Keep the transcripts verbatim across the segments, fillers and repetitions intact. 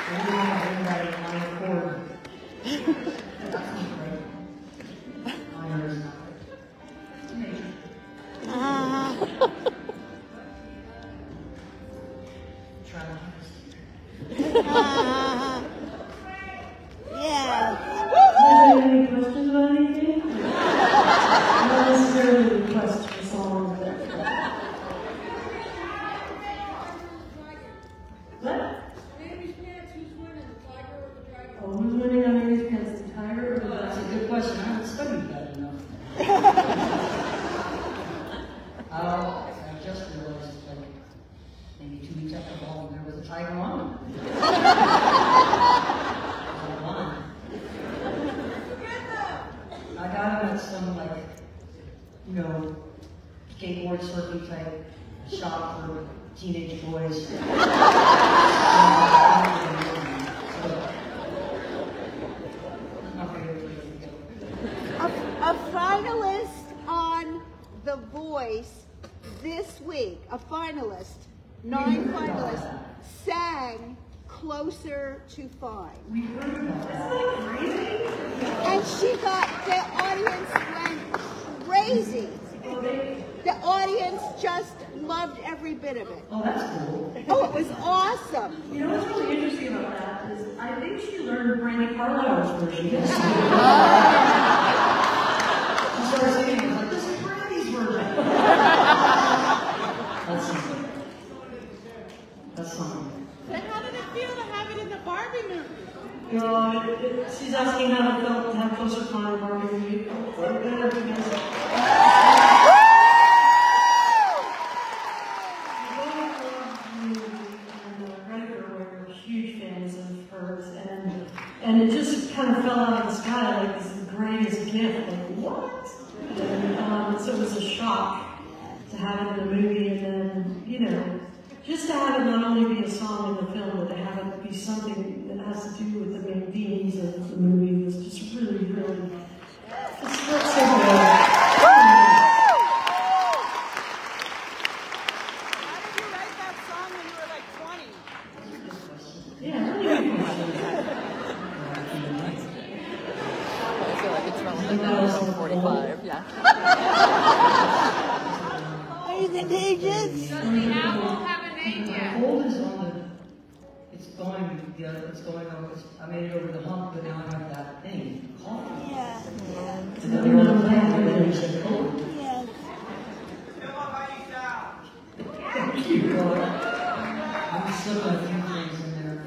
We don't have anybody on the board. Uh, uh, yeah. Any questions about anything? Not necessarily requests for songs. What? Oh, who's winning on Amy's Pants, the tiger or the That's a good question. I haven't studied that enough. uh, I just realized, like, maybe two weeks after ball, there was a tiger on. I got him at some, like, you know, skateboard surfing type shop for teenage boys. A, a finalist on The Voice this week, a finalist, nine finalists, sang Closer to Fine. And she got, the audience went crazy. The audience just loved every bit of it. Oh, that's cool. Oh, it was awesome. You know what's really interesting about that is I think she learned Brandy Carlisle's version. She started singing, like, this is Brandy's version. That's something. That's something. Then how did it feel to have it in the Barbie movie? You know, it, it, she's asking how it felt to have Closer to Fine Barbie movie. What better because huge fans of hers, and and it just kind of fell out of the sky like this is the greatest gift. Like what? And um, so it was a shock to have it in the movie, and then you know, just to have it not only be a song in the film, but to have it be something that has to do with the main themes of the movie was just really, really. It's so good. forty-five, yeah. Are you contagious? Does the apple have a name yet? My old is on the, it's going, the other, it's going over, it's, I made it over the hump, but now I have that thing, coffee. Yeah. Yeah. And then you're on the plan, and then you said, oh. Yes. Thank you, God. I'm still got a few things in there.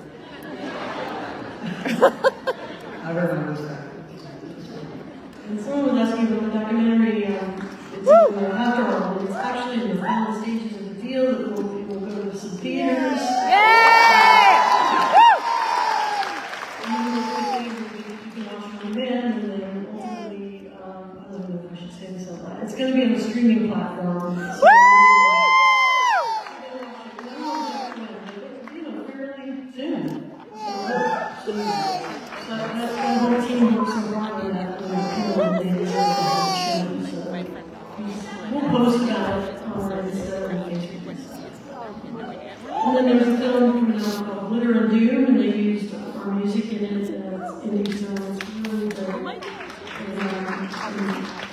I remember that. And someone was asking about the documentary, um, it's uh, after all, it's actually in the final stages of the deal, it will, it will go to some theaters. Yay! And then you can watch it on demand, and then ultimately, um, I don't know if I should say this out loud, it's going to be on a streaming platform. So, you know, fairly soon. So, so, so that, that whole team works so hard on that. We'll post about it on Insta and Facebook. And then there's a film coming out called Glitter and Doom, and they used our music in it, and it's indie, so it's really good. And, um,